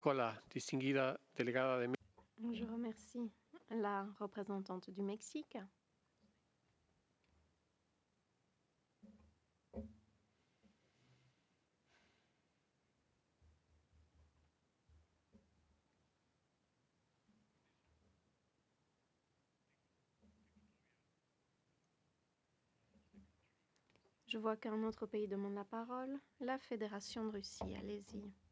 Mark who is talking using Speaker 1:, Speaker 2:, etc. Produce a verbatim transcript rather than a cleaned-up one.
Speaker 1: con la distinguida delegada de
Speaker 2: Je remercie la représentante du Mexique. Je vois qu'un autre pays demande la parole. La Fédération de Russie, allez-y.